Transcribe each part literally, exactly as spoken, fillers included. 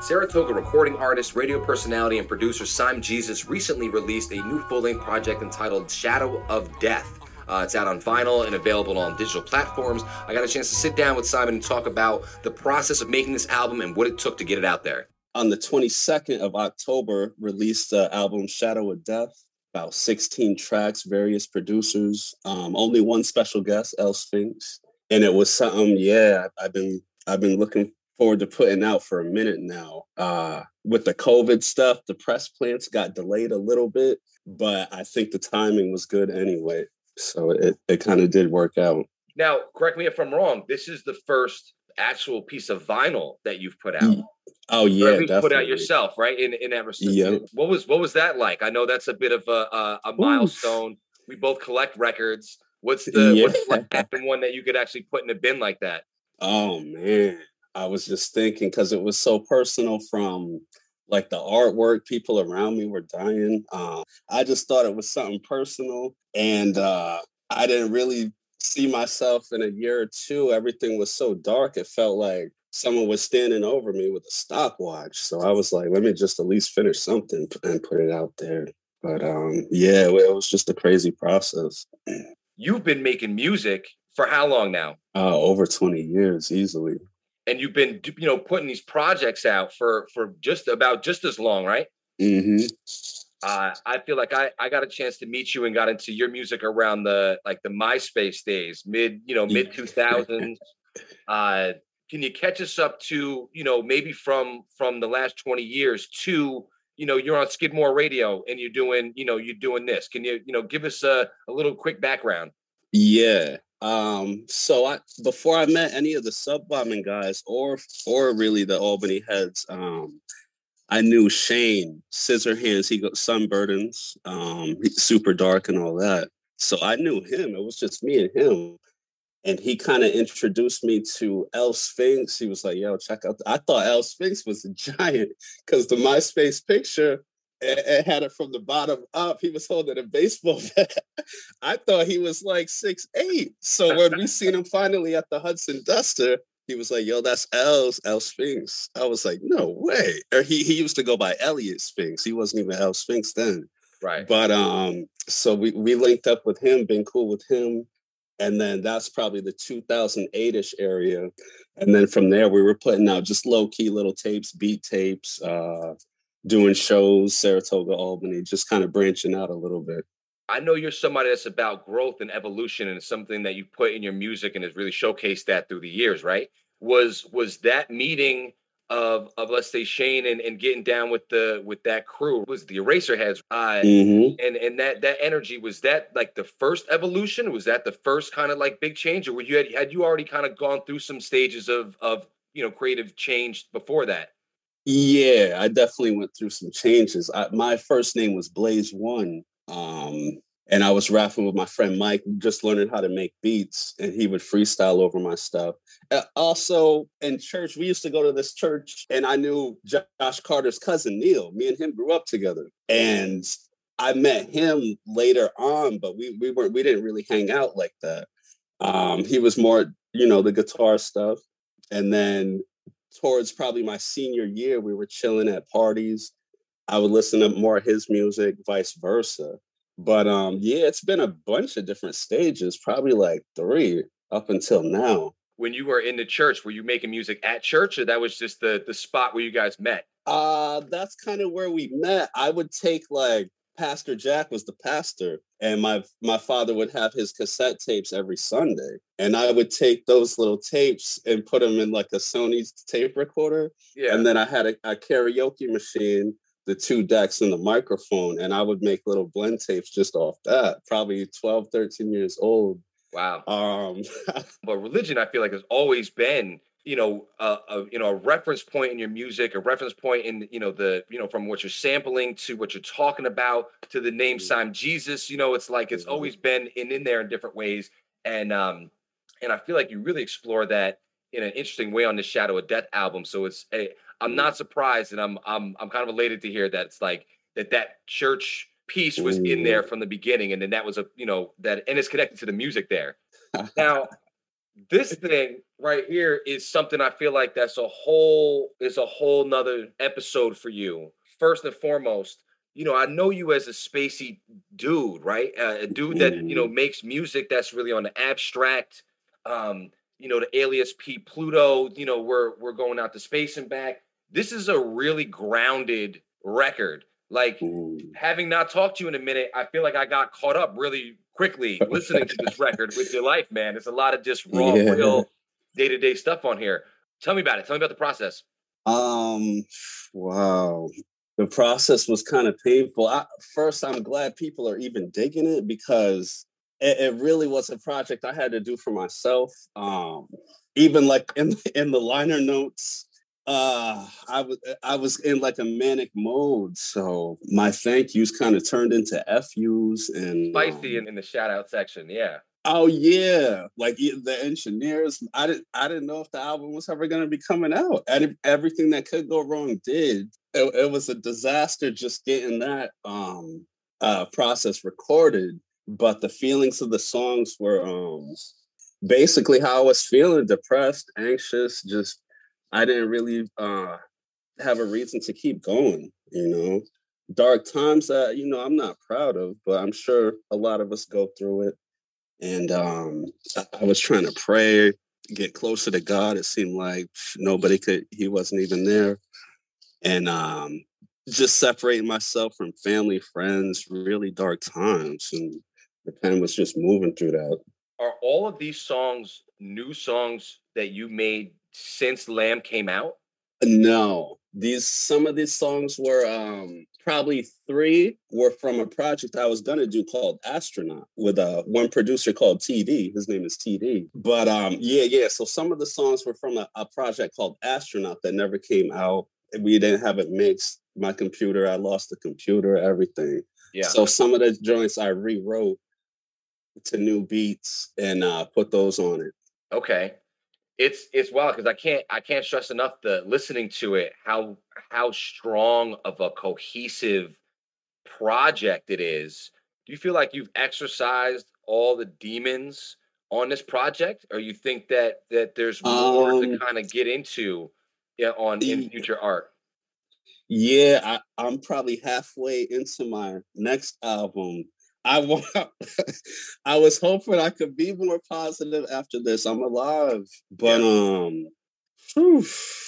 Saratoga recording artist, radio personality, and producer Simon Jesus recently released a new full-length project entitled Shadow of Death. Uh, it's out on vinyl and available on digital platforms. I got a chance to sit down with Simon and talk about the process of making this album and what it took to get it out there. On the twenty-second of October, released the album Shadow of Death. About sixteen tracks, various producers, um, only one special guest, El Sphinx. And it was something, yeah, I've been I've been looking forward to putting out for a minute now. Uh, with the COVID stuff, the press plants got delayed a little bit, but I think the timing was good anyway. So it, it kind of did work out. Now, correct me if I'm wrong, this is the first actual piece of vinyl that you've put out. Oh yeah, or at least definitely. Put out yourself, right? In in that respect. Yep. What was what was that like? I know that's a bit of a a, a milestone. Oof. We both collect records. What's the yeah. what's like the one that you could actually put in a bin like that? Oh man, I was just thinking because it was so personal. From like the artwork, people around me were dying. Uh, I just thought it was something personal, and uh, I didn't really see myself in a year or two. Everything was so dark. It felt like someone was standing over me with a stopwatch. So I was like, let me just at least finish something and put it out there. But um, yeah, it was just a crazy process. You've been making music for how long now? Uh, over twenty years, easily. And you've been, you know, putting these projects out for for just about just as long, right? Mm-hmm. Uh, I feel like I, I got a chance to meet you and got into your music around the like the MySpace days, mid you know mid two thousands. uh, can you catch us up to you know maybe from from the last twenty years to you know you're on Skidmore Radio and you're doing you know you're doing this? Can you you know give us a, a little quick background? Yeah. Um, so I before I met any of the Sub Bombing guys or or really the Albany Heads, um, I knew Shane Scissorhands. He got Sunburdens, um, Super Dark, and all that. So I knew him. It was just me and him. And he kind of introduced me to El Sphinx. He was like, "Yo, check out." I thought El Sphinx was a giant because the MySpace picture, it, it had it from the bottom up. He was holding a baseball bat. I thought he was like six eight. So when we seen him finally at the Hudson Duster, he was like, "Yo, that's El's El Sphinx." I was like, "No way!" Or he he used to go by Elliot Sphinx. He wasn't even El Sphinx then, right? But um, so we we linked up with him, been cool with him, and then that's probably the two thousand eight-ish area. And then from there, we were putting out just low key little tapes, beat tapes, uh, doing shows, Saratoga, Albany, just kind of branching out a little bit. I know you're somebody that's about growth and evolution, and it's something that you put in your music and has really showcased that through the years, right? Was was that meeting of of let's say Shane and, and getting down with the with that crew was the Eraserheads, uh, mm-hmm. and and that that energy, was that like the first evolution? Was that the first kind of like big change, or were you had, had you already kind of gone through some stages of of you know creative change before that? Yeah, I definitely went through some changes. I, my first name was Blaze One. Um, and I was rapping with my friend Mike, just learning how to make beats, and he would freestyle over my stuff. Uh, also, in church, we used to go to this church, and I knew Josh Carter's cousin, Neil. Me and him grew up together. And I met him later on, but we we weren't we didn't really hang out like that. Um, he was more, you know, the guitar stuff. And then towards probably my senior year, we were chilling at parties. I would listen to more of his music, vice versa. But um, yeah, it's been a bunch of different stages, probably like three up until now. When you were in the church, were you making music at church, or that was just the the spot where you guys met? Uh, that's kind of where we met. I would take like Pastor Jack was the pastor, and my my father would have his cassette tapes every Sunday, and I would take those little tapes and put them in like a Sony tape recorder. Yeah. And then I had a, a karaoke machine, the two decks and the microphone, and I would make little blend tapes just off that, probably twelve, thirteen years old. Wow. Um, but religion, I feel like, has always been, you know, a, a you know a reference point in your music, a reference point in you know the you know from what you're sampling to what you're talking about to the name Simon Jesus. You know, it's like it's always been in in there in different ways, and um and I feel like you really explore that in an interesting way on the Shadow of Death album. So it's a, I'm not surprised, and I'm I'm I'm kind of elated to hear that it's like that that church piece was in there from the beginning, and then that was a you know that and it's connected to the music there. Now, this thing right here is something I feel like that's a whole is a whole nother episode for you. First and foremost, you know, I know you as a spacey dude, right? Uh, a dude that, you know, Mm, makes music that's really on the abstract. Um, you know, the alias P Pluto, you know, we're we're going out to space and back. This is a really grounded record. Like, mm. having not talked to you in a minute, I feel like I got caught up really quickly listening to this record with your life, man. It's a lot of just raw, Yeah. real day to day stuff on here. Tell me about it. Tell me about the process. Um, wow. The process was kind of painful. I, first, I'm glad people are even digging it because it, it really was a project I had to do for myself. Um, even like in in the liner notes, uh, I was I was in like a manic mode, so my thank yous kind of turned into F Us and Spicy um, in, in the shout out section. Yeah. oh yeah, like e- the engineers. I didn't. I didn't know if the album was ever going to be coming out. And everything that could go wrong did. It, it was a disaster just getting that um, uh, process recorded. But the feelings of the songs were um, basically how I was feeling: depressed, anxious. Just I didn't really uh, have a reason to keep going. You know, dark times that you know I'm not proud of, but I'm sure a lot of us go through it and um, I was trying to pray, get closer to God. It seemed like nobody could, he wasn't even there. And um, just separating myself from family, friends, really dark times. And the pen was just moving through that. Are all of these songs new songs that you made since Lamb came out? No, these some of these songs were um probably three were from a project I was gonna do called Astronaut with uh one producer called T D. His name is T D. But um yeah, yeah. So some of the songs were from a, a project called Astronaut that never came out. We didn't have it mixed. My computer, I lost the computer, everything. Yeah. So some of the joints I rewrote to new beats and uh put those on it. Okay. It's it's wild because I can't I can't stress enough the listening to it how how strong of a cohesive project it is. Do you feel like you've exercised all the demons on this project, or you think that that there's more to Um kind of get into, yeah, on in future art? Yeah, I, I'm probably halfway into my next album. I want. I was hoping I could be more positive after this. I'm alive, but Yeah. um, whew,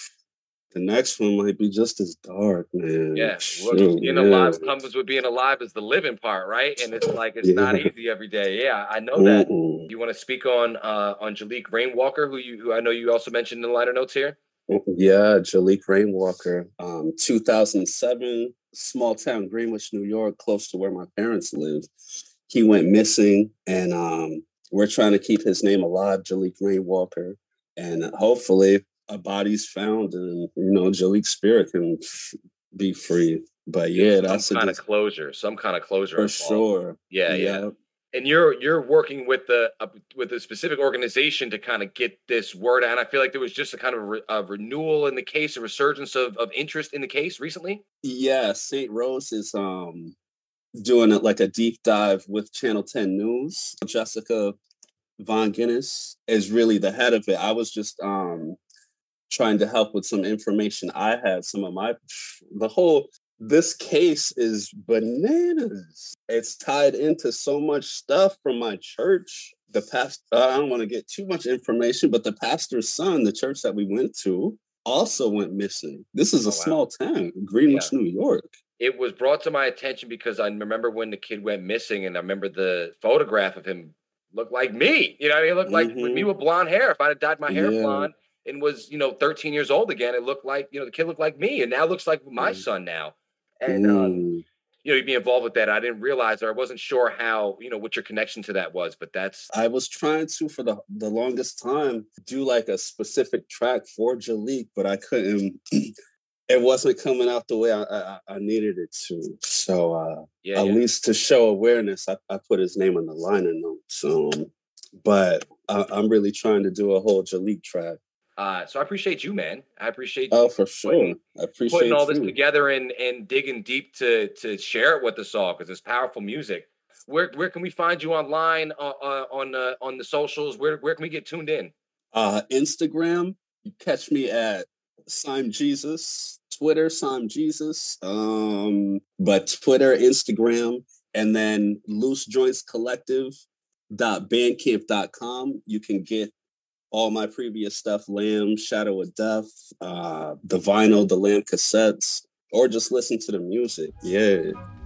the next one might be just as dark, man. Yeah. Well, Shoot, being yeah, alive comes with being alive is the living part, right? And it's like it's not yeah. easy every day. Yeah, I know that. Mm-mm. You want to speak on uh on Jalik Rainwalker, who you who I know you also mentioned in the liner notes here? Yeah, Jalik Rainwalker, um, two thousand seven, small town Greenwich, New York, close to where my parents live. He went missing, and um, we're trying to keep his name alive, Jalik Rainwalker, and hopefully a body's found, and you know Jalik's spirit can f- be free. But There's yeah, some that's a kind of dis- closure, some kind of closure for involved. sure. Yeah, yeah. Yeah, And you're you're working with the uh, with a specific organization to kind of get this word out. And I feel like there was just a kind of re- a renewal in the case, a resurgence of of interest in the case recently. yeah. Saint Rose is um doing it like a deep dive with Channel ten News. Jessica Von Guinness is really the head of it. I was just um trying to help with some information I had. Some of my the whole this case is bananas. It's tied into so much stuff from my church. The past uh, I don't want to get too much information, but the pastor's son, the church that we went to, also went missing. This is a Oh wow. small town, Yeah. Greenwich, New York. It was brought to my attention because I remember when the kid went missing, and I remember the photograph of him looked like me. You know, what I mean, it looked like with me Mm-hmm. with blonde hair. If I'd have dyed my hair Yeah. blonde and was, you know, thirteen years old again, it looked like, you know, the kid looked like me, and now looks like my son now. And um, Mm. you know, you'd be involved with that. I didn't realize, or I wasn't sure how, you know, what your connection to that was, but that's I was trying to for the the longest time do like a specific track for Jalik, but I couldn't. It wasn't coming out the way I, I, I needed it to. So uh, yeah, at yeah. least to show awareness, I, I put his name on the liner notes. Um, but I, I'm really trying to do a whole Jalik track. Uh, so I appreciate you, man. I appreciate Oh, you for sure. putting I putting all appreciate this you. together and and digging deep to to share it with us all because it's powerful music. where where can we find you online uh, uh, on uh, on the socials? Where where can we get tuned in? Uh, Instagram, you catch me at Sime Jesus. Twitter, Sime Jesus. Um, but Twitter, Instagram, and then Loose Joints Collective dot bandcamp dot com. You can get all my previous stuff, Lamb, Shadow of Death, uh, the vinyl, the Lamb cassettes, or just listen to the music. Yeah.